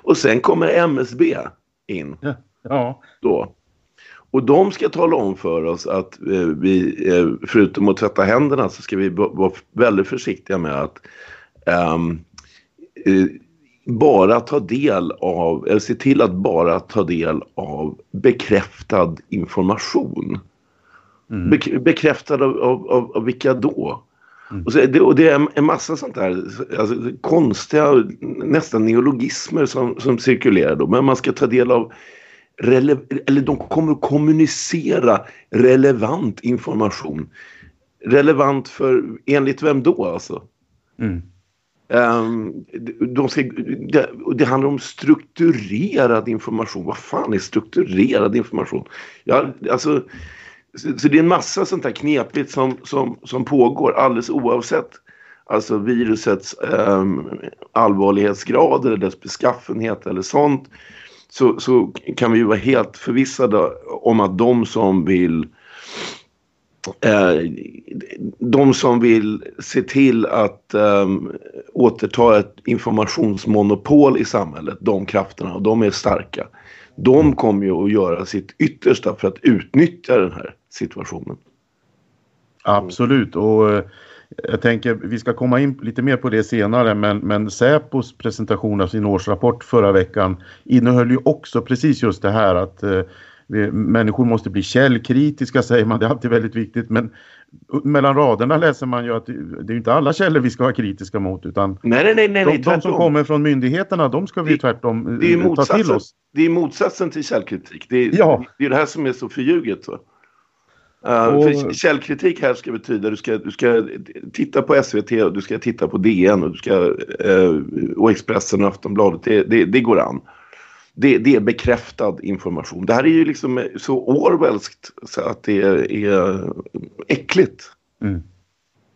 Och sen kommer MSB in. Ja. Då. Och de ska tala om för oss att vi, förutom att tvätta händerna, så ska vi vara väldigt försiktiga med att bara ta del av, eller se till att bara ta del av bekräftad information. Bekräftad av vilka då? Och det är en massa sånt där, alltså, konstiga, nästan neologismer som cirkulerar då. Men man ska ta del av eller de kommer att kommunicera relevant information. Relevant för, enligt vem då alltså? Det handlar om strukturerad information. Vad fan är strukturerad information? Ja, alltså, så det är en massa sånt här knepligt som pågår alldeles oavsett alltså virusets allvarlighetsgrad eller dess beskaffenhet eller sånt. Så kan vi ju vara helt förvissade om att de som vill se till att återta ett informationsmonopol i samhället, de krafterna, och de är starka, de kommer ju att göra sitt yttersta för att utnyttja den här situationen. Absolut, och jag tänker vi ska komma in lite mer på det senare, men Säpos presentation av sin årsrapport förra veckan innehöll ju också precis just det här att människor måste bli källkritiska, säger man, det är alltid väldigt viktigt, men mellan raderna läser man ju att det är inte alla källor vi ska vara kritiska mot, utan nej, de som kommer från myndigheterna, de ska vi tvärtom ta till oss. Det är motsatsen till källkritik, det är det här som är så förljuget så. För källkritik här ska betyda du ska titta på SVT och du ska titta på DN och du ska och Expressen och Aftonbladet, det går an. Det är bekräftad information. Det här är ju liksom så orwellskt så att det är äckligt.